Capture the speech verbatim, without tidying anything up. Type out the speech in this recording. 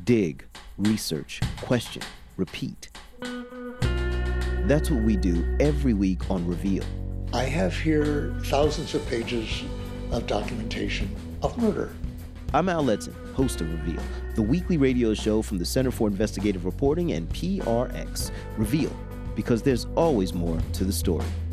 Dig, research, question, repeat. That's what we do every week on Reveal. I have here thousands of pages of documentation of murder. I'm Al Letson, host of Reveal, the weekly radio show from the Center for Investigative Reporting and P R X. Reveal, because there's always more to the story.